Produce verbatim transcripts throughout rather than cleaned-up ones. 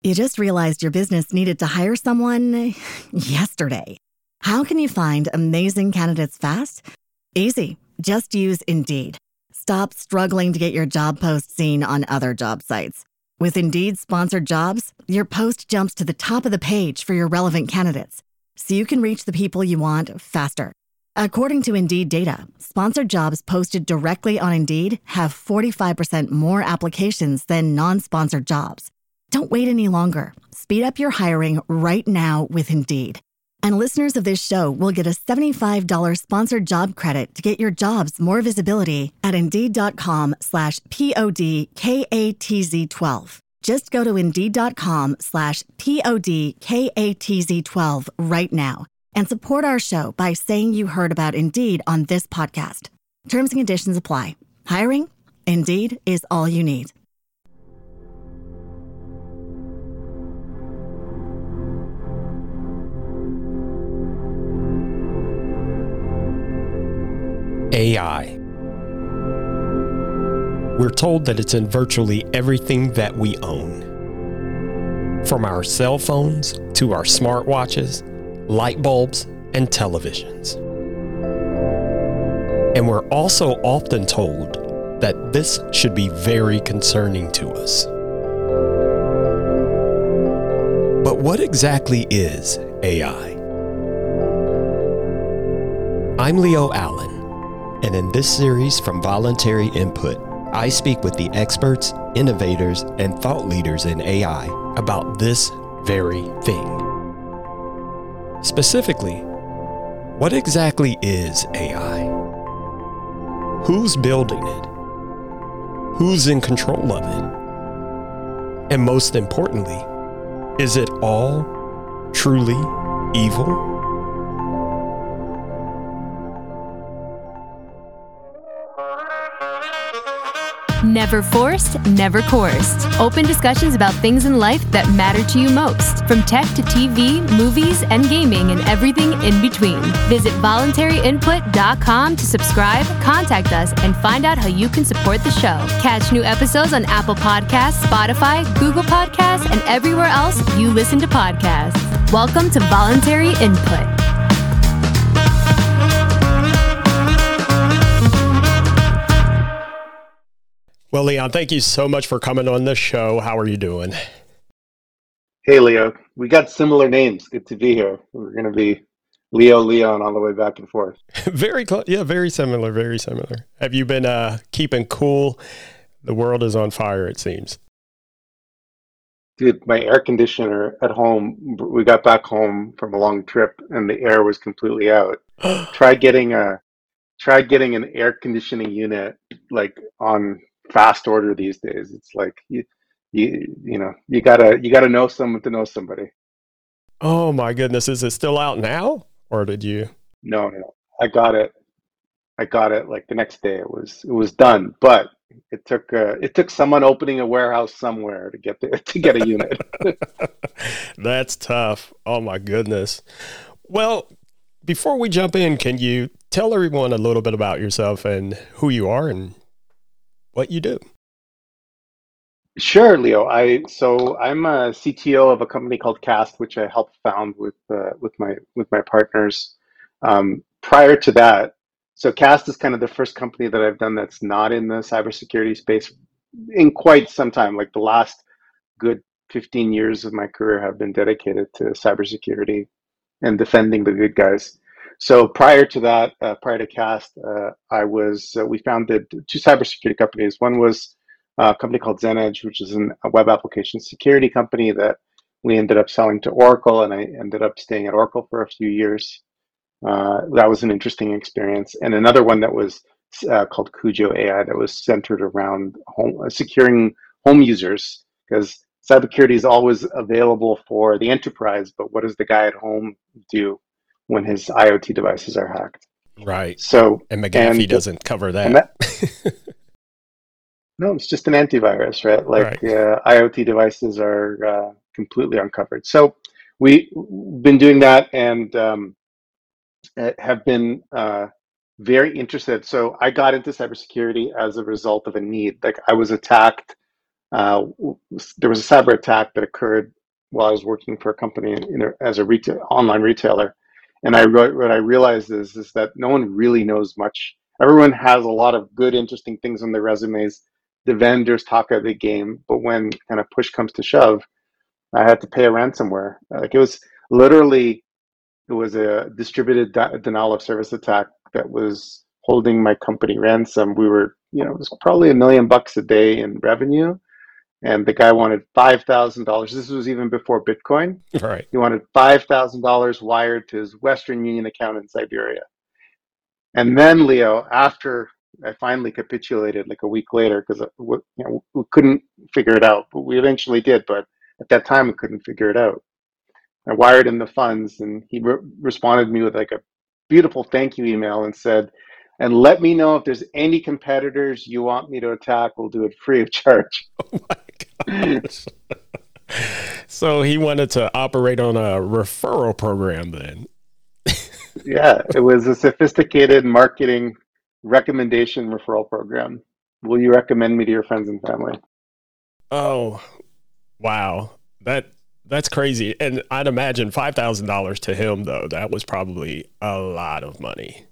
You just realized your business needed to hire someone yesterday. How can you find amazing candidates fast? Easy. Just use Indeed. Stop struggling to get your job post seen on other job sites. With Indeed sponsored jobs, your post jumps to the top of the page for your relevant candidates, so you can reach the people you want faster. According to Indeed data, sponsored jobs posted directly on Indeed have forty-five percent more applications than non-sponsored jobs. Don't wait any longer. Speed up your hiring right now with Indeed. And listeners of this show will get a seventy-five dollars sponsored job credit to get your jobs more visibility at Indeed.com slash P-O-D-K-A-T-Z-12. Just go to Indeed.com slash P-O-D-K-A-T-Z-12 right now and support our show by saying you heard about Indeed on this podcast. Terms and conditions apply. Hiring? Indeed is all you need. A I. We're told that it's in virtually everything that we own. From our cell phones to our smartwatches, light bulbs, and televisions. And we're also often told that this should be very concerning to us. But what exactly is A I? I'm Leo Allen. And in this series from Voluntary Input, I speak with the experts, innovators, and thought leaders in A I about this very thing. Specifically, what exactly is A I? Who's building it? Who's in control of it? And most importantly, is it all truly evil? Never forced, never coursed. Open discussions about things in life that matter to you most. From tech to T V, movies, and gaming, and everything in between. Visit voluntary input dot com to subscribe, contact us, and find out how you can support the show. Catch new episodes on Apple Podcasts, Spotify, Google Podcasts, and everywhere else you listen to podcasts. Welcome to Voluntary Input. Well, Leon, thank you so much for coming on this show. How are you doing? Hey, Leo. We got similar names. Good to be here. We're going to be Leo, Leon all the way back and forth. Very close. Yeah, very similar, very similar. Have you been uh, keeping cool? The world is on fire, it seems. Dude, my air conditioner at home, we got back home from a long trip and the air was completely out. Try getting a, try getting an air conditioning unit like on fast order these days. It's like you you you know you gotta you gotta know someone to know somebody. Oh my goodness, is it still out now, or did you? No, no, I got it. I got it like the next day. It was it was done, but it took uh, it took someone opening a warehouse somewhere to get the, to get a unit. That's tough. Oh my goodness. Well, before we jump in, can you tell everyone a little bit about yourself and who you are and what you do? Sure, Leo. I so I'm a C T O of a company called Cast, which I helped found with uh, with my with my partners. Um, prior to that, so Cast is kind of the first company that I've done that's not in the cybersecurity space in quite some time. Like the last good fifteen years of my career have been dedicated to cybersecurity and defending the good guys. So prior to that, uh, prior to Cast, uh, I was uh, we founded two cybersecurity companies. One was uh, a company called ZenEdge, which is an, a web application security company that we ended up selling to Oracle, and I ended up staying at Oracle for a few years. Uh, that was an interesting experience. And another one that was uh, called Cujo A I that was centered around home, uh, securing home users, because cybersecurity is always available for the enterprise, but what does the guy at home do when his IoT devices are hacked? Right. So and McAfee and, doesn't cover that. that no, it's just an antivirus, right? Like right. Uh, IoT devices are uh, completely uncovered. So we've been doing that and um, have been uh, very interested. So I got into cybersecurity as a result of a need. Like I was attacked uh, there was a cyber attack that occurred while I was working for a company in a, as a retail online retailer. And I what I realized is is that no one really knows much. Everyone has a lot of good, interesting things on their resumes. The vendors talk a big game, but when kind of push comes to shove, I had to pay a ransomware. Like it was literally, it was a distributed de- denial of service attack that was holding my company ransom. We were, you know, it was probably a million bucks a day in revenue, and the guy wanted five thousand dollars. This was even before Bitcoin. Right. He wanted five thousand dollars wired to his Western Union account in Siberia. And then, Leo, after I finally capitulated, like a week later, because you know, we couldn't figure it out, but we eventually did. But at that time, we couldn't figure it out. I wired him the funds, and he re- responded to me with like a beautiful thank you email and said, "And let me know if there's any competitors you want me to attack. We'll do it free of charge." Oh my gosh. So he wanted to operate on a referral program then. Yeah, it was a sophisticated marketing recommendation referral program. Will you recommend me to your friends and family? Oh, wow. That that's crazy. And I'd imagine five thousand dollars to him, though, that was probably a lot of money.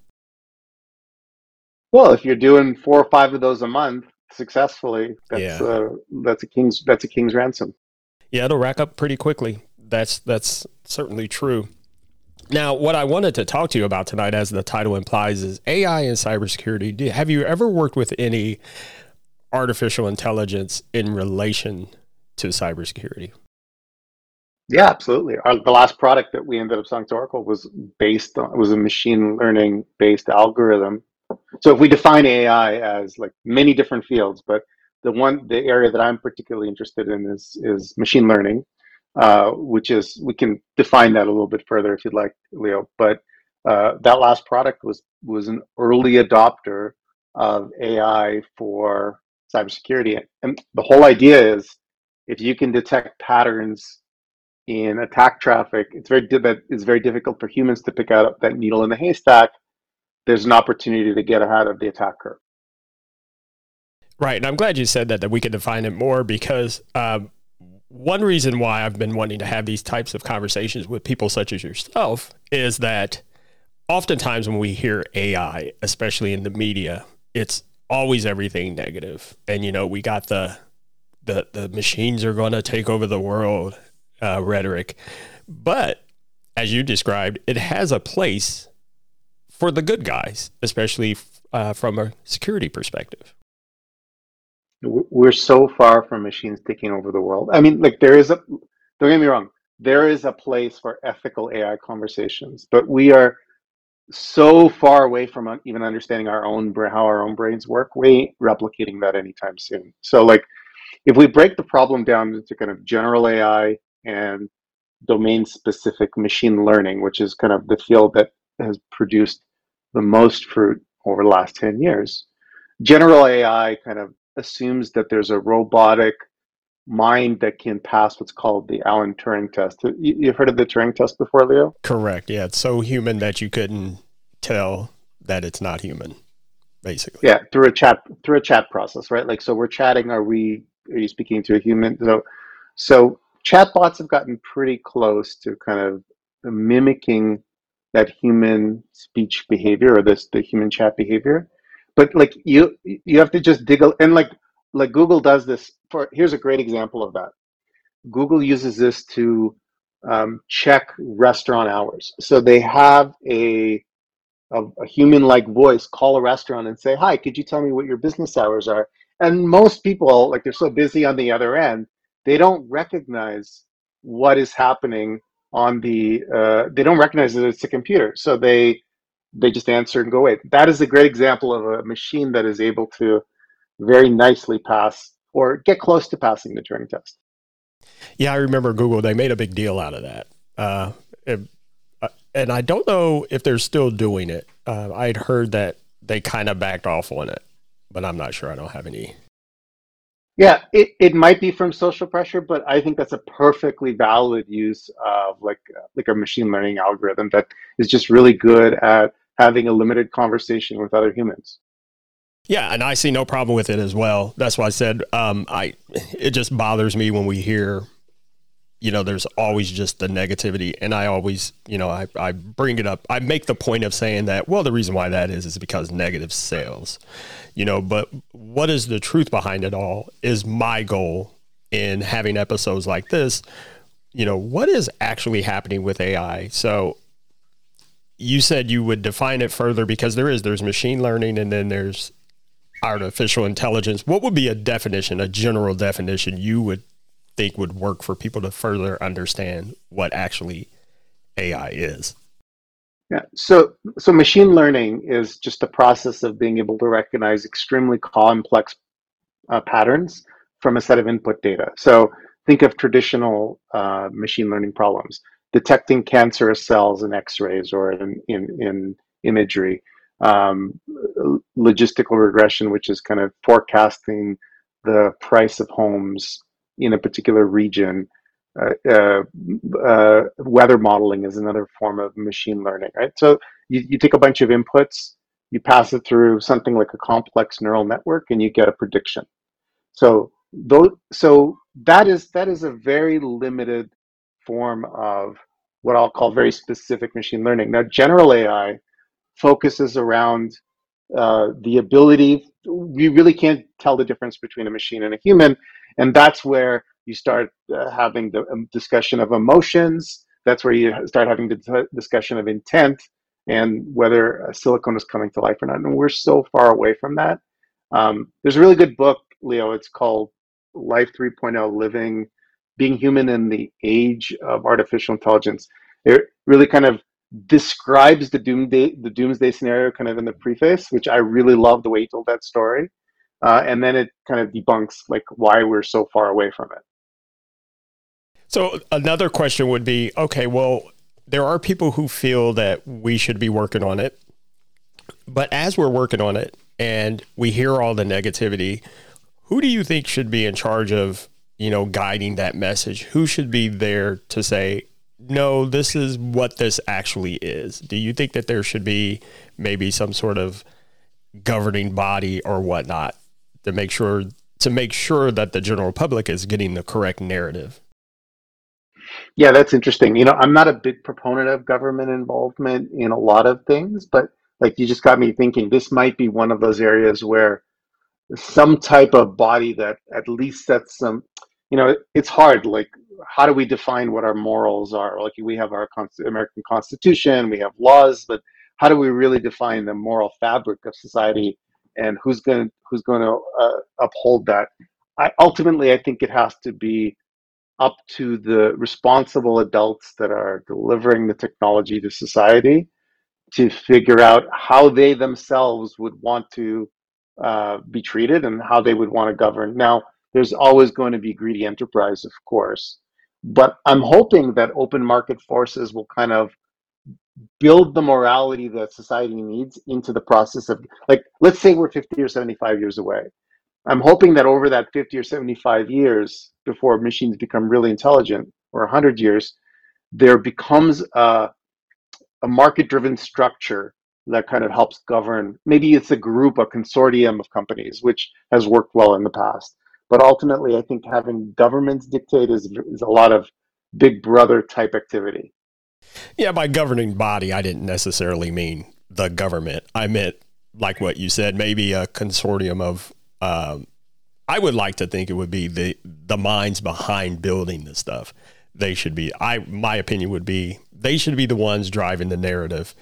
Well, if you're doing four or five of those a month successfully, that's Yeah. uh, that's a king's that's a king's ransom. Yeah, it'll rack up pretty quickly. That's that's certainly true. Now, what I wanted to talk to you about tonight, as the title implies, is A I and cybersecurity. Do, have you ever worked with any artificial intelligence in relation to cybersecurity? Yeah, absolutely. Our, the last product that we ended up selling to Oracle was based on, was a machine learning based algorithm. So if we define A I as like many different fields, but the one, the area that I'm particularly interested in is is machine learning, uh, which is, we can define that a little bit further if you'd like, Leo. But uh, that last product was was an early adopter of A I for cybersecurity, and the whole idea is if you can detect patterns in attack traffic, it's very that it's very difficult for humans to pick out that needle in the haystack. There's an opportunity to get ahead of the attack curve. Right. And I'm glad you said that, that we could define it more, because um, one reason why I've been wanting to have these types of conversations with people such as yourself is that oftentimes when we hear A I, especially in the media, it's always everything negative. And, you know, we got the, the, the machines are going to take over the world uh, rhetoric. But as you described, it has a place for the good guys, especially uh, from a security perspective. We're so far from machines taking over the world. I mean, like there is a, don't get me wrong, there is a place for ethical A I conversations, but we are so far away from even understanding our own how our own brains work. We ain't replicating that anytime soon. So like, if we break the problem down into kind of general A I and domain specific machine learning, which is kind of the field that has produced the most fruit over the last ten years. General A I kind of assumes that there's a robotic mind that can pass what's called the Alan Turing test. You've heard of the Turing test before, Leo? Correct. Yeah, it's so human that you couldn't tell that it's not human, basically. Yeah, through a chat through a chat process, right? Like, so we're chatting. Are we? Are you speaking to a human? So, so chatbots have gotten pretty close to kind of mimicking that human speech behavior, or this the human chat behavior. But like you you have to just dig a, and like like Google does this for, here's a great example of that. Google uses this to um, check restaurant hours. So they have a a, a human-like voice call a restaurant and say, "Hi, could you tell me what your business hours are?" And most people, like, they're so busy on the other end, they don't recognize what is happening on the. Uh, they don't recognize that it's a computer, so they they just answer and go away. That is a great example of a machine that is able to very nicely pass or get close to passing the Turing test. Yeah, I remember Google, they made a big deal out of that. Uh, it, uh, and I don't know if they're still doing it. Uh, I'd heard that they kind of backed off on it, but I'm not sure. I don't have any. Yeah, it, it might be from social pressure, but I think that's a perfectly valid use of like like a machine learning algorithm that is just really good at having a limited conversation with other humans. Yeah, and I see no problem with it as well. That's why I said um, I. It just bothers me when we hear, you know, there's always just the negativity, and I always, you know, I, I bring it up. I make the point of saying that, well, the reason why that is is because negative sales, you know. But what is the truth behind it all? Is my goal in having episodes like this. You know, what is actually happening with A I? So you said you would define it further because there is there's machine learning, and then there's artificial intelligence. What would be a definition, a general definition you would think would work for people to further understand what actually A I is? Yeah. So, so machine learning is just the process of being able to recognize extremely complex uh, patterns from a set of input data. So think of traditional uh, machine learning problems, detecting cancerous cells in X-rays or in, in, in imagery. Um, logistical regression, which is kind of forecasting the price of homes in a particular region. Uh, uh, uh, weather modeling is another form of machine learning, right? So you, you take a bunch of inputs, you pass it through something like a complex neural network, and you get a prediction. So those, so that is that is a very limited form of what I'll call very specific machine learning. Now, general A I focuses around uh, the ability, we really can't tell the difference between a machine and a human, and that's where you start uh, having the um, discussion of emotions. That's where you start having the d- discussion of intent and whether a silicone is coming to life or not. And we're so far away from that. Um, there's a really good book, Leo. It's called Life three point oh, Living, Being Human in the Age of Artificial Intelligence. It really kind of describes the doomsday, the doomsday scenario kind of in the preface, which I really love the way he told that story. Uh, and then it kind of debunks like why we're so far away from it. So another question would be, okay, well, there are people who feel that we should be working on it, but as we're working on it and we hear all the negativity, who do you think should be in charge of, you know, guiding that message? Who should be there to say, no, this is what this actually is? Do you think that there should be maybe some sort of governing body or whatnot to make sure to make sure that the general public is getting the correct narrative? Yeah, that's interesting. You know, I'm not a big proponent of government involvement in a lot of things, but like you just got me thinking, this might be one of those areas where some type of body that at least sets some, you know, it's hard. Like, how do we define what our morals are? Like, we have our Const- American Constitution, we have laws, but how do we really define the moral fabric of society, and who's going who's going to uh, uphold that? I ultimately, I think it has to be up to the responsible adults that are delivering the technology to society to figure out how they themselves would want to uh, be treated and how they would want to govern. Now, there's always going to be greedy enterprise, of course, but I'm hoping that open market forces will kind of build the morality that society needs into the process of, like, let's say we're fifty or seventy-five years away. I'm hoping that over that fifty or seventy-five years before machines become really intelligent, or one hundred years, there becomes a, a market-driven structure that kind of helps govern. Maybe it's a group, a consortium of companies, which has worked well in the past. But ultimately, I think having governments dictate is, is a lot of big brother type activity. Yeah, by governing body, I didn't necessarily mean the government. I meant, like what you said, maybe a consortium of, um, I would like to think it would be the, the minds behind building this stuff. They should be, I, my opinion would be, they should be the ones driving the narrative.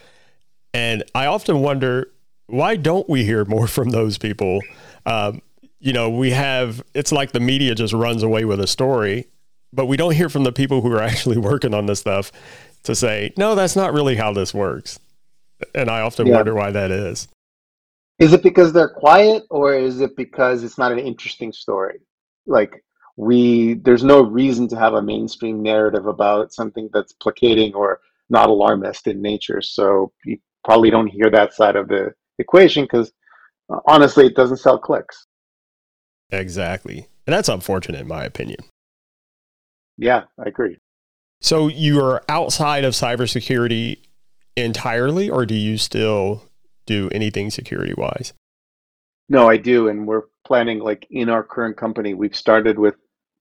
And I often wonder, why don't we hear more from those people? Um, you know, we have, it's like the media just runs away with a story, but we don't hear from the people who are actually working on this stuff to say, no, that's not really how this works. And I often yeah. wonder why that is. Is it because they're quiet, or is it because it's not an interesting story? Like, we, there's no reason to have a mainstream narrative about something that's placating or not alarmist in nature. So you probably don't hear that side of the equation because uh, honestly, it doesn't sell clicks. Exactly. And that's unfortunate in my opinion. Yeah, I agree. So you are outside of cybersecurity entirely, or do you still do anything security wise? No, I do, and we're planning, like in our current company, we've started with,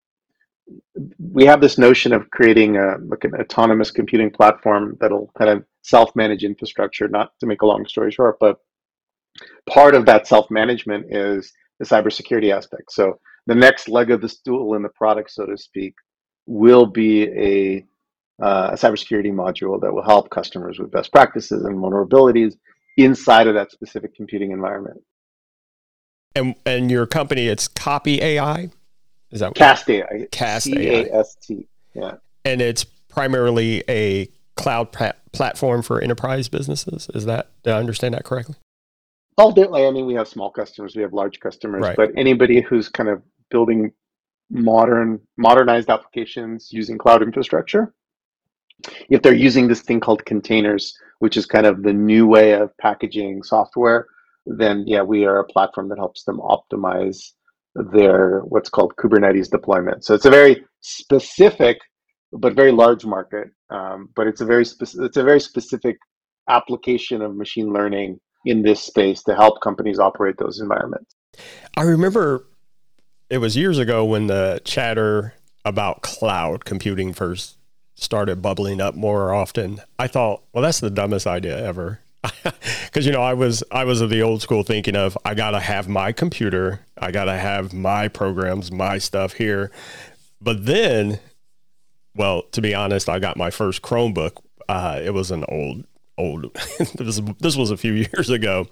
we have this notion of creating a like an autonomous computing platform that'll kind of self-manage infrastructure. Not to make a long story short, but part of that self-management is the cybersecurity aspect. So the next leg of the stool in the product, so to speak, will be a, uh, a cybersecurity module that will help customers with best practices and vulnerabilities inside of that specific computing environment. And and your company, it's Copy A I? Is that Cast A I? Cast C A S T. Yeah. And it's primarily a cloud pra- platform for enterprise businesses. Is that, did I understand that correctly? All different. I mean, we have small customers, we have large customers, Right. but anybody who's kind of building modern, modernized applications using cloud infrastructure, if they're using this thing called containers, which is kind of the new way of packaging software, then yeah, we are a platform that helps them optimize their what's called Kubernetes deployment. So it's a very specific but very large market, um, but it's a very specific, it's a very specific application of machine learning in this space to help companies operate those environments. I remember it was years ago when the chatter about cloud computing first started bubbling up more often. I thought, well, that's the dumbest idea ever. Because, you know, I was I was of the old school thinking of, I got to have my computer, I got to have my programs, my stuff here. But then, well, to be honest, I got my first Chromebook. Uh, it was an old, old, this, this was a few years ago.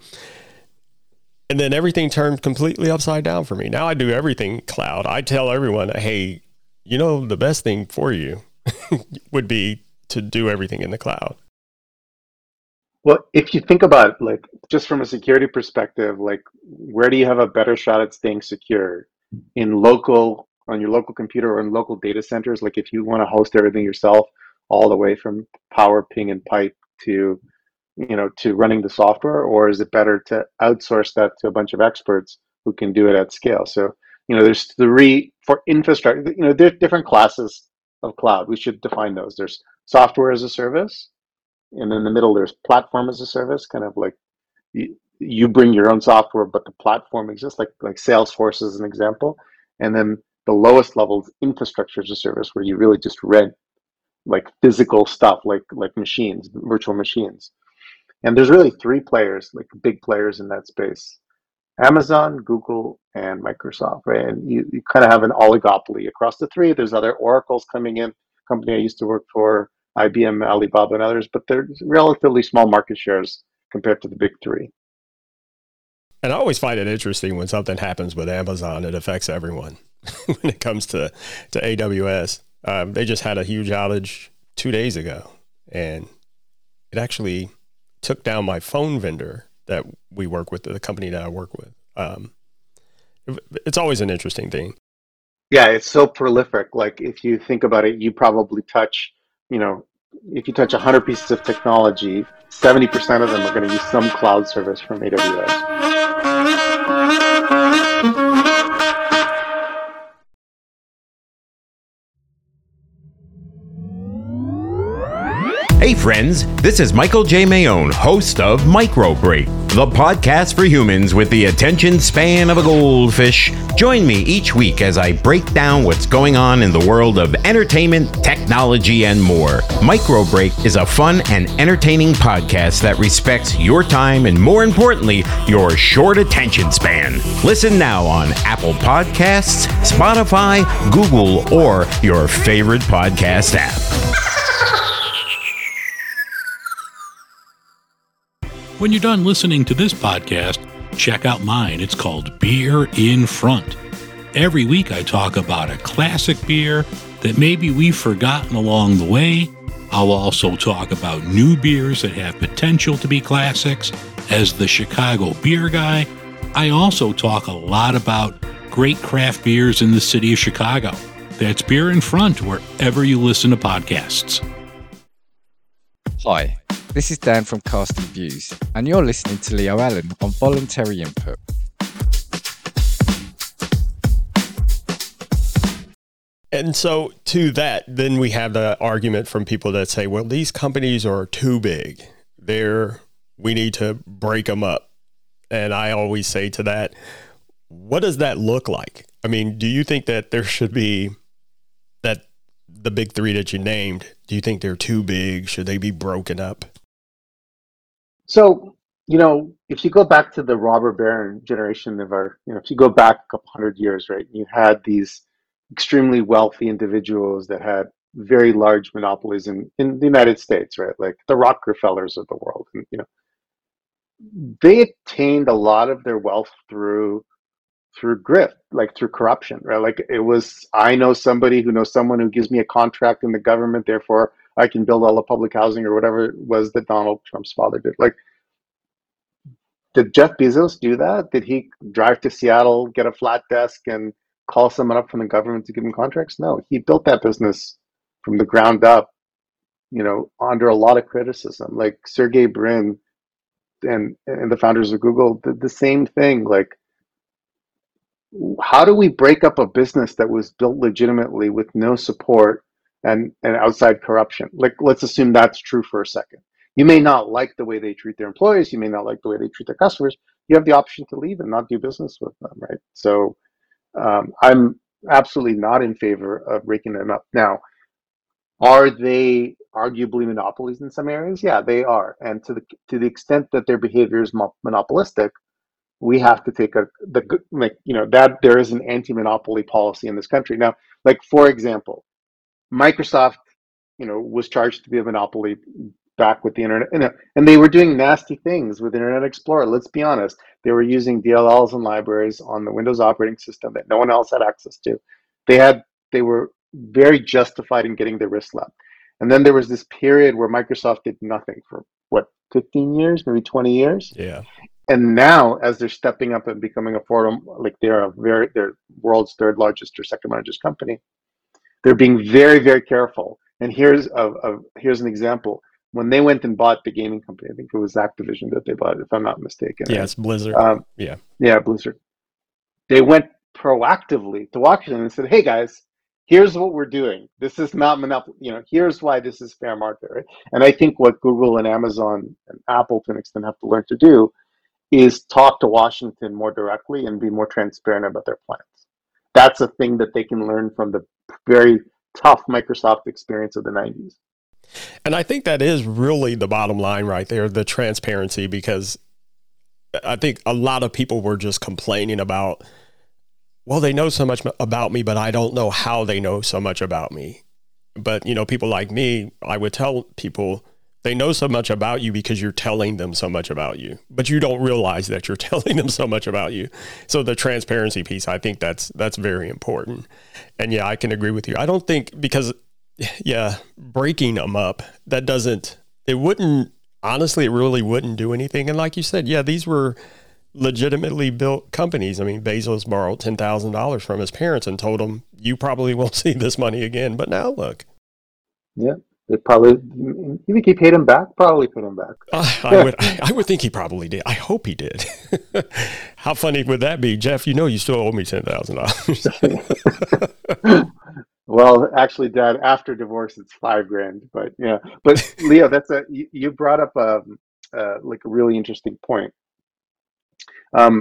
And then everything turned completely upside down for me. Now I do everything cloud. I tell everyone, hey, you know, the best thing for you would be to do everything in the cloud. Well, if you think about it, like just from a security perspective, like where do you have a better shot at staying secure? In local, on your local computer or in local data centers? Like if you want to host everything yourself, all the way from power, ping, and pipe to, you know, to running the software, or is it better to outsource that to a bunch of experts who can do it at scale? So, you know, there's three for infrastructure, you know, there's different classes of cloud. We should define those. There's software as a service. And in the middle, there's platform as a service, kind of like you, you bring your own software, but the platform exists, like like Salesforce is an example. And then the lowest level is infrastructure as a service, where you really just rent like physical stuff, like like machines, virtual machines. And there's really three players, like big players in that space: Amazon, Google, and Microsoft, right? And you, you kind of have an oligopoly across the three. There's other Oracles coming in, company I used to work for, I B M, Alibaba, and others, but they're relatively small market shares compared to the big three. And I always find it interesting when something happens with Amazon, it affects everyone. When it comes to, to A W S, um, they just had a huge outage two days ago, and it actually took down my phone vendor that we work with, the company that I work with. Um, it's always an interesting thing. Yeah, it's so prolific. Like if you think about it, you probably touch, you know, if you touch one hundred pieces of technology, seventy percent of them are going to use some cloud service from A W S. Hey friends, this is Michael J. Mayone, host of Micro Break, the podcast for humans with the attention span of a goldfish. Join me each week as I break down what's going on in the world of entertainment, technology, and more. Micro Break is a fun and entertaining podcast that respects your time and, more importantly, your short attention span. Listen now on Apple Podcasts, Spotify, Google, or your favorite podcast app. When you're done listening to this podcast, check out mine. It's called Beer in Front. Every week I talk about a classic beer that maybe we've forgotten along the way. I'll also talk about new beers that have potential to be classics. As the Chicago beer guy, I also talk a lot about great craft beers in the city of Chicago. That's Beer in Front wherever you listen to podcasts. Hi. This is Dan from Casting Views, and you're listening to Leo Allen on Voluntary Input. And so to that, then we have the argument from people that say, well, these companies are too big. They're, we need to break them up. And I always say to that, what does that look like? I mean, do you think that there should be that the big three that you named, do you think they're too big? Should they be broken up? So, you know, if you go back to the robber baron generation of our, you know, if you go back a couple hundred years, right, you had these extremely wealthy individuals that had very large monopolies in, in the United States, right, like the Rockefellers of the world. And, you know, they attained a lot of their wealth through through grift, like through corruption, right? Like it was, I know somebody who knows someone who gives me a contract in the government, therefore I can build all the public housing or whatever it was that Donald Trump's father did. Like, did Jeff Bezos do that? Did he drive to Seattle, get a flat desk, and call someone up from the government to give him contracts? No, he built that business from the ground up, you know, under a lot of criticism. Like Sergey Brin and and the founders of Google did the same thing. Like, how do we break up a business that was built legitimately with no support and, and outside corruption? Like, let's assume that's true for a second. You may not like the way they treat their employees. You may not like the way they treat their customers. You have the option to leave and not do business with them, right? So um, I'm absolutely not in favor of breaking them up. Now, are they arguably monopolies in some areas? Yeah, they are. And to the to the extent that their behavior is mo- monopolistic, we have to take a the like you know that there is an anti-monopoly policy in this country now. Like for example, Microsoft, you know, was charged to be a monopoly back with the internet, and, and they were doing nasty things with Internet Explorer. Let's be honest, they were using D L Ls and libraries on the Windows operating system that no one else had access to. They had they were very justified in getting their wrist slapped. And then there was this period where Microsoft did nothing for what fifteen years, maybe twenty years. Yeah. And now, as they're stepping up and becoming a forum, like they're a very, they're world's third largest or second largest company, they're being very, very careful. And here's a, a here's an example. When they went and bought the gaming company, I think it was Activision that they bought, if I'm not mistaken. Yeah, right? it's Blizzard. Um, yeah, yeah, Blizzard. They went proactively to Washington and said, "Hey guys, here's what we're doing. This is not monopoly. You know, here's why this is fair market." Right? And I think what Google and Amazon and Apple, to an extent, have to learn to do is talk to Washington more directly and be more transparent about their plans. That's a thing that they can learn from the very tough Microsoft experience of the nineties. And I think that is really the bottom line right there, the transparency, because I think a lot of people were just complaining about, well, they know so much about me, but I don't know how they know so much about me. But, you know, people like me, I would tell people, they know so much about you because you're telling them so much about you, but you don't realize that you're telling them so much about you. So the transparency piece, I think that's that's very important. And yeah, I can agree with you. I don't think because, yeah, breaking them up, that doesn't, it wouldn't, honestly, it really wouldn't do anything. And like you said, yeah, these were legitimately built companies. I mean, Bezos borrowed ten thousand dollars from his parents and told them, you probably won't see this money again. But now look. Yeah. They probably, you think he paid him back? Probably paid him back. Uh, I would I would think he probably did. I hope he did. How funny would that be? Jeff, you know you still owe me ten thousand dollars. Well, actually, Dad, after divorce, it's five grand. But yeah, but Leo, that's a, you, you brought up a, uh, like a really interesting point. Um,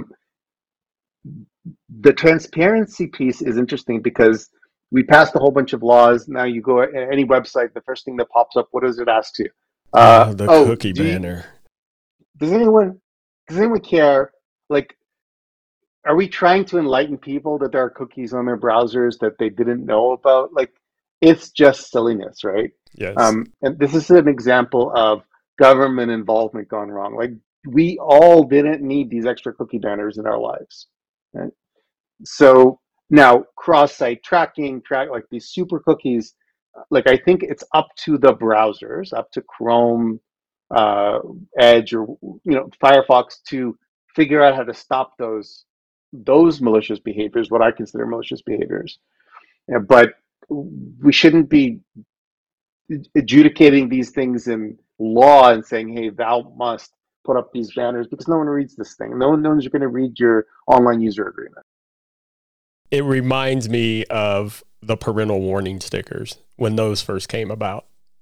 the transparency piece is interesting because we passed a whole bunch of laws. Now you go at any website, the first thing that pops up, what does it ask you? Uh, oh, the oh, cookie do you, banner. Does anyone, does anyone care? Like, are we trying to enlighten people that there are cookies on their browsers that they didn't know about? Like, it's just silliness, right? Yes. Um, and this is an example of government involvement gone wrong. Like, we all didn't need these extra cookie banners in our lives, right? So now cross-site tracking, track like these super cookies, like I think it's up to the browsers, up to Chrome, uh, Edge, or you know Firefox to figure out how to stop those those malicious behaviors, what I consider malicious behaviors. Yeah, but we shouldn't be adjudicating these things in law and saying, "Hey, thou must put up these banners," because no one reads this thing. No one knows you're going to read your online user agreement. It reminds me of the parental warning stickers when those first came about.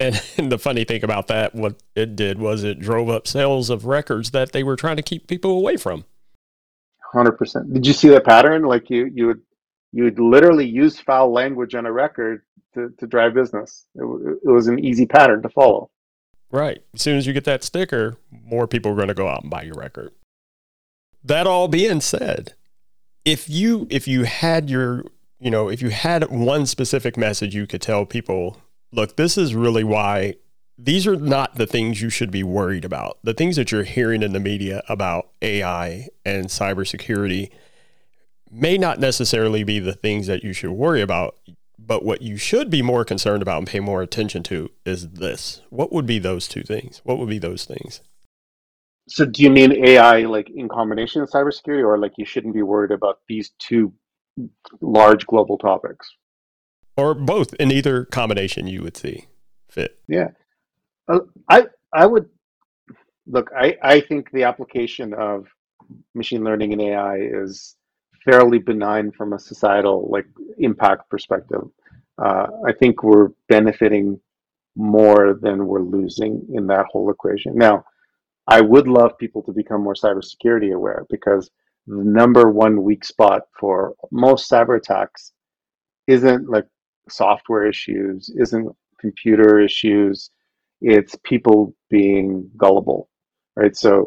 And, and the funny thing about that, what it did was it drove up sales of records that they were trying to keep people away from. one hundred percent. Did you see the pattern? Like you, you would, you would literally use foul language on a record to, to drive business. It, it was an easy pattern to follow. Right. As soon as you get that sticker, more people are going to go out and buy your record. That all being said, if you if you had your, you know, if you had one specific message you could tell people, look, this is really why these are not the things you should be worried about. The things that you're hearing in the media about A I and cybersecurity may not necessarily be the things that you should worry about, but what you should be more concerned about and pay more attention to is this. What would be those two things? What would be those things? So do you mean A I like in combination with cybersecurity, or like you shouldn't be worried about these two large global topics? Or both, in either combination you would see fit. Yeah. Uh, I I would, look, I, I think the application of machine learning and A I is fairly benign from a societal like impact perspective. Uh, I think we're benefiting more than we're losing in that whole equation. Now, I would love people to become more cybersecurity aware, because the number one weak spot for most cyber attacks isn't like software issues, isn't computer issues, it's people being gullible, right? So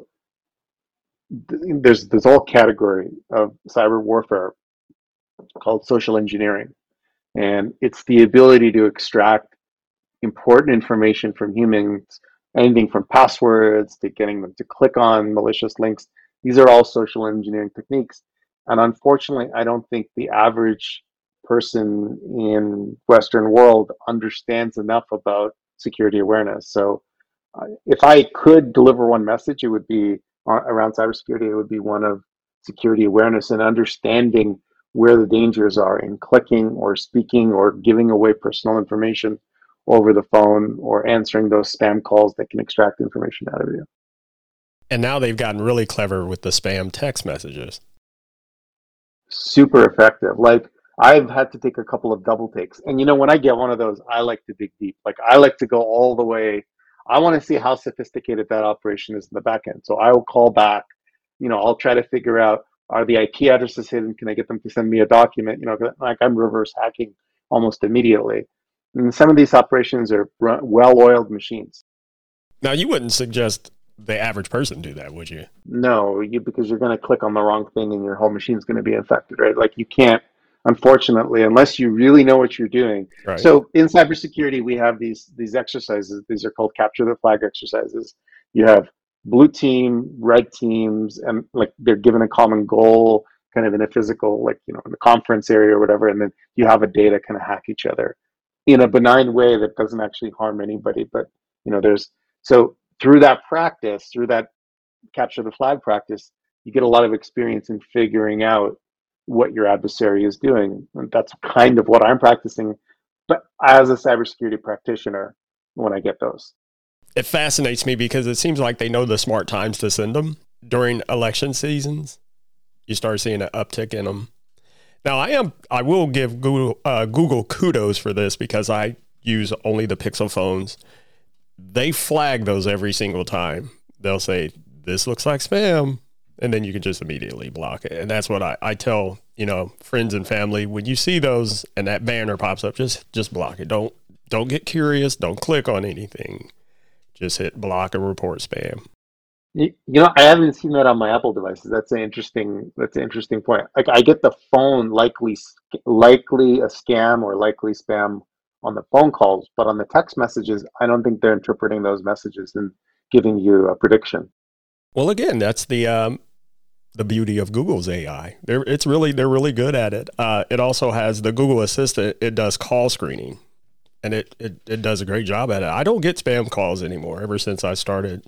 th- there's there's a whole category of cyber warfare called social engineering, and it's the ability to extract important information from humans, anything from passwords to getting them to click on malicious links. These are all social engineering techniques. And unfortunately, I don't think the average person in Western world understands enough about security awareness. So uh, if I could deliver one message, it would be uh, around cybersecurity. It would be one of security awareness and understanding where the dangers are in clicking or speaking or giving away personal information over the phone or answering those spam calls that can extract information out of you. And now they've gotten really clever with the spam text messages. Super effective. Like I've had to take a couple of double takes. And you know, when I get one of those, I like to dig deep. Like I like to go all the way. I want to see how sophisticated that operation is in the back end. So I will call back, you know, I'll try to figure out, are the I P addresses hidden? Can I get them to send me a document? You know, like I'm reverse hacking almost immediately. And some of these operations are well-oiled machines. Now, you wouldn't suggest the average person do that, would you? No, you because you're going to click on the wrong thing and your whole machine's going to be infected, right? Like you can't, unfortunately, unless you really know what you're doing. Right. So in cybersecurity, we have these these exercises. These are called capture the flag exercises. You have blue team, red teams, and like they're given a common goal, kind of in a physical, like, you know, in the conference area or whatever, and then you have a day to kind of hack each other in a benign way that doesn't actually harm anybody. But, you know, there's, so through that practice, through that capture the flag practice, you get a lot of experience in figuring out what your adversary is doing. And that's kind of what I'm practicing, but as a cybersecurity practitioner, when I get those. It fascinates me because it seems like they know the smart times to send them during election seasons. You start seeing an uptick in them. Now, I am. I will give Google, uh, Google kudos for this because I use only the Pixel phones. They flag those every single time. They'll say, this looks like spam, and then you can just immediately block it. And that's what I, I tell, you know, friends and family, when you see those and that banner pops up, just just block it. Don't don't get curious. Don't click on anything. Just hit block and report spam. You know, I haven't seen that on my Apple devices. That's an interesting. That's an interesting point. Like, I get the phone likely, likely a scam or likely spam on the phone calls, but on the text messages, I don't think they're interpreting those messages and giving you a prediction. Well, again, that's the um, the beauty of Google's A I. They're it's really they're really good at it. Uh, it also has the Google Assistant. It does call screening, and it, it it does a great job at it. I don't get spam calls anymore ever since I started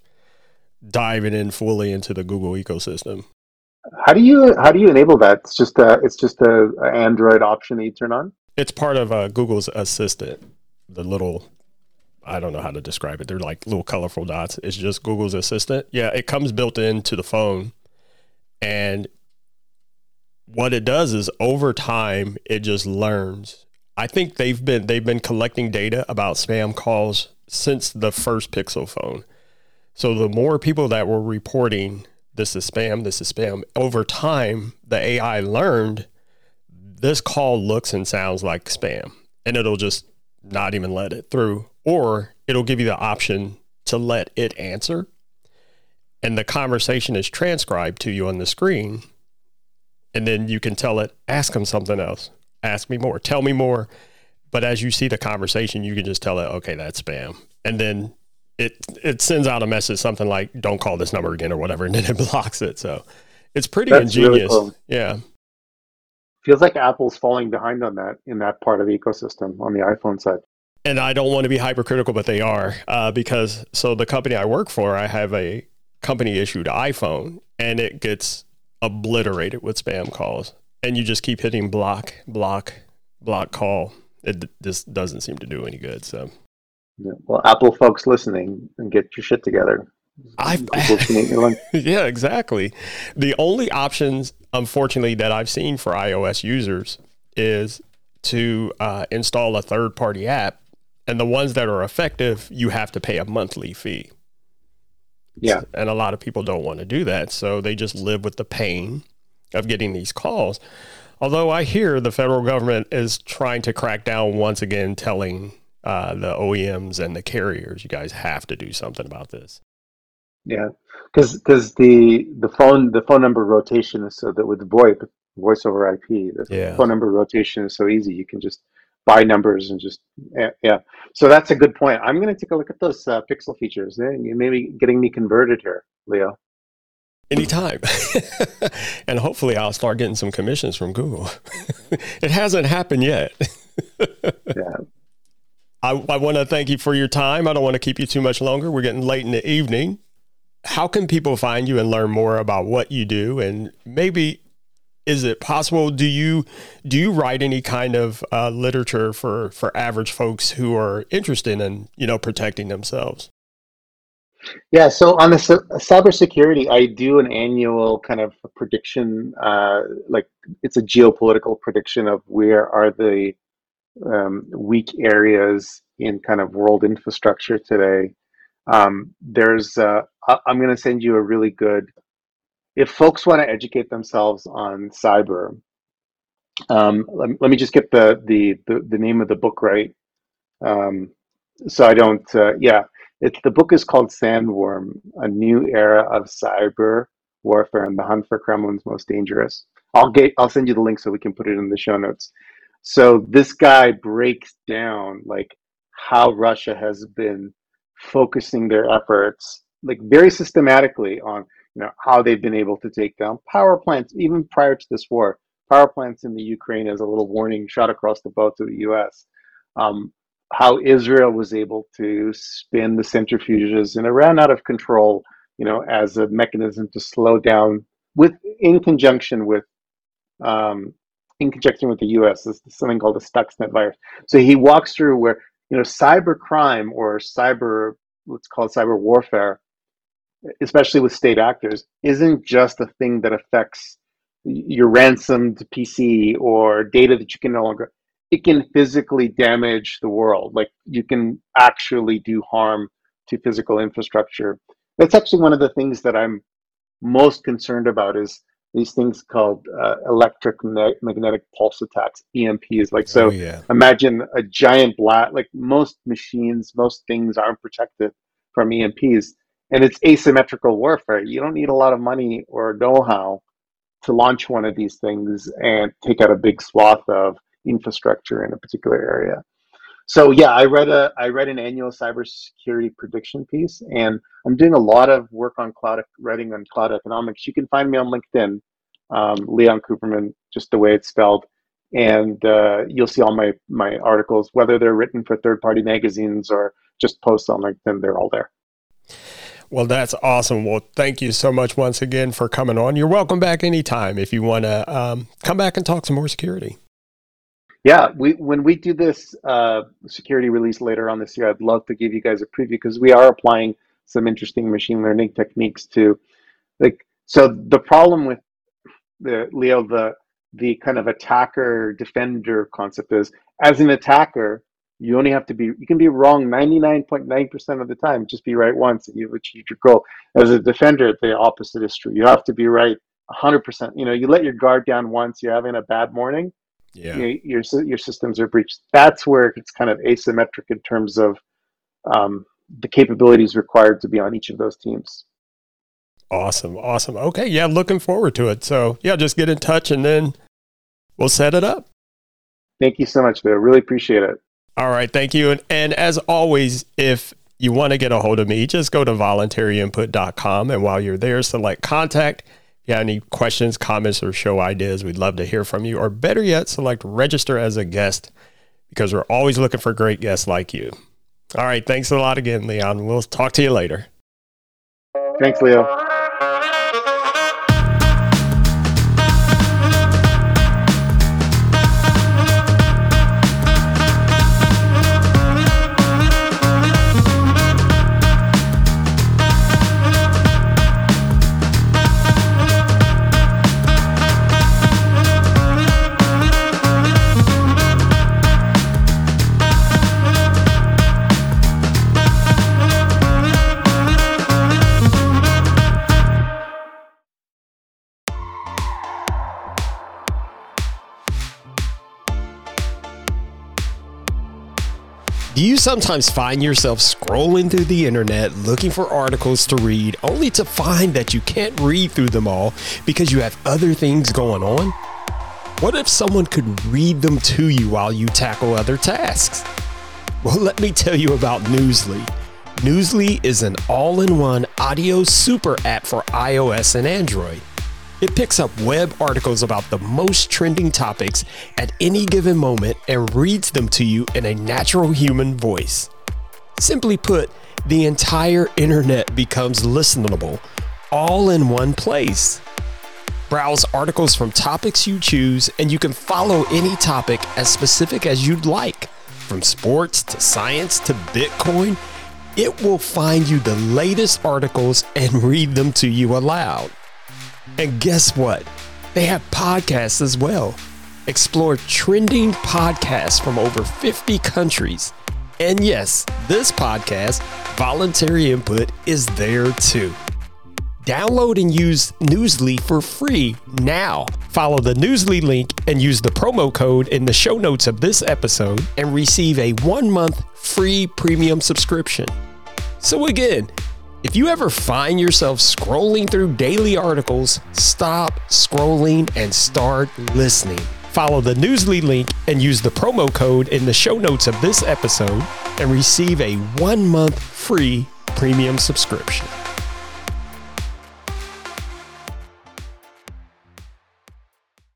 diving in fully into the Google ecosystem. How do you how do you enable that? It's just a it's just a, a Android option that you turn on. It's part of uh, Google's Assistant. The little, I don't know how to describe it. They're like little colorful dots. It's just Google's Assistant. Yeah, it comes built into the phone, and what it does is over time it just learns. I think they've been they've been collecting data about spam calls since the first Pixel phone. So the more people that were reporting this is spam, this is spam, over time, the A I learned this call looks and sounds like spam, and it'll just not even let it through, or it'll give you the option to let it answer. And the conversation is transcribed to you on the screen. And then you can tell it, ask them something else, ask me more, tell me more. But as you see the conversation, you can just tell it, okay, that's spam. And then it it sends out a message, something like, don't call this number again or whatever. And then it blocks it. So it's pretty That's really ingenious. cool. Yeah. Feels like Apple's falling behind on that in that part of the ecosystem on the iPhone side. And I don't want to be hypercritical, but they are uh, because so the company I work for, I have a company issued iPhone, and it gets obliterated with spam calls, and you just keep hitting block, block, block call. It d- just doesn't seem to do any good. So, Yeah. Well, Apple folks listening, and get your shit together. I yeah, exactly. The only options, unfortunately, that I've seen for iOS users is to uh, install a third-party app, and the ones that are effective, you have to pay a monthly fee. Yeah. And a lot of people don't want to do that, so they just live with the pain of getting these calls. Although I hear the federal government is trying to crack down once again, telling uh, the O E Ms and the carriers, you guys have to do something about this. Yeah, because because the the phone the phone number rotation is so that with VoIP, voice over I P, the Yeah. phone number rotation is so easy. You can just buy numbers and just yeah. yeah. So that's a good point. I'm going to take a look at those uh, Pixel features. You maybe getting me converted here, Leo. Anytime. And hopefully I'll start getting some commissions from Google. It hasn't happened yet. Yeah. I, I want to thank you for your time. I don't want to keep you too much longer. We're getting late in the evening. How can people find you and learn more about what you do? And maybe, is it possible, do you do you write any kind of uh, literature for, for average folks who are interested in, you know, protecting themselves? Yeah, so on the cy- cybersecurity, I do an annual kind of prediction, uh, like it's a geopolitical prediction of where are the um, weak areas in kind of world infrastructure today. Um, there's, uh, I- I'm going to send you a really good, if folks want to educate themselves on cyber, um, let, let me just get the, the, the, the name of the book right. Um, so I don't, uh, yeah, it's the book is called Sandworm, A New Era of Cyber Warfare and the Hunt for Kremlin's Most Dangerous. I'll get, I'll send you the link so we can put it in the show notes. So this guy breaks down like how Russia has been focusing their efforts, like very systematically on, you know, how they've been able to take down power plants, even prior to this war, power plants in the Ukraine as a little warning shot across the bow to the U S. Um, how Israel was able to spin the centrifuges in Iran out of control, you know, as a mechanism to slow down with, in conjunction with, um, in conjunction with the U S, there's something called the Stuxnet virus. So he walks through where, you know, cyber crime or cyber, let's call it cyber warfare, especially with state actors, isn't just a thing that affects your ransomed P C or data that you can no longer, it can physically damage the world. Like you can actually do harm to physical infrastructure. That's actually one of the things that I'm most concerned about is these things called uh, electric magnetic pulse attacks, E M Ps. Like, so Oh, yeah. imagine a giant blast, like most machines, most things aren't protected from E M Ps, and it's asymmetrical warfare. You don't need a lot of money or know-how to launch one of these things and take out a big swath of infrastructure in a particular area. So yeah, I read a I read an annual cybersecurity prediction piece, and I'm doing a lot of work on cloud writing on cloud economics. You can find me on LinkedIn, um, Leon Cooperman, just the way it's spelled, and uh, you'll see all my my articles, whether they're written for third-party magazines or just posts on LinkedIn. They're all there. Well, that's awesome. Well, thank you so much once again for coming on. You're welcome back anytime if you want to um, come back and talk some more security. Yeah, we when we do this uh, security release later on this year, I'd love to give you guys a preview because we are applying some interesting machine learning techniques to, like, so the problem with the Leo, the the kind of attacker defender concept is, as an attacker, You only have to be, you can be wrong ninety-nine point nine percent of the time, just be right once and you've achieved your goal. As a defender, the opposite is true. You have to be right one hundred percent. You know, you let your guard down once, you're having a bad morning, Yeah. you, your your systems are breached. That's where it's kind of asymmetric in terms of um, the capabilities required to be on each of those teams. Awesome. Awesome. Okay. Yeah. Looking forward to it. So yeah, just get in touch and then we'll set it up. Thank you so much, Bill. Really appreciate it. All right. Thank you. And, and as always, if you want to get a hold of me, just go to voluntary input dot com. And while you're there, select contact. If you have any questions, comments, or show ideas, we'd love to hear from you. Or better yet, select register as a guest, because we're always looking for great guests like you. All right. Thanks a lot again, Leon. We'll talk to you later. Thanks, Leo. Do you sometimes find yourself scrolling through the internet looking for articles to read, only to find that you can't read through them all because you have other things going on? What if someone could read them to you while you tackle other tasks? Well, let me tell you about Newsly. Newsly is an all-in-one audio super app for iOS and Android. It picks up web articles about the most trending topics at any given moment and reads them to you in a natural human voice. Simply put, the entire internet becomes listenable, all in one place. Browse articles from topics you choose, and you can follow any topic as specific as you'd like. From sports to science to Bitcoin, it will find you the latest articles and read them to you aloud. And guess what? They have podcasts as well. Explore trending podcasts from over fifty countries. And yes, this podcast, Voluntary Input, is there too. Download and use Newsly for free now. Follow the Newsly link and use the promo code in the show notes of this episode and receive a one-month free premium subscription. So again, if you ever find yourself scrolling through daily articles, stop scrolling and start listening. Follow the Newsly link and use the promo code in the show notes of this episode and receive a one-month free premium subscription.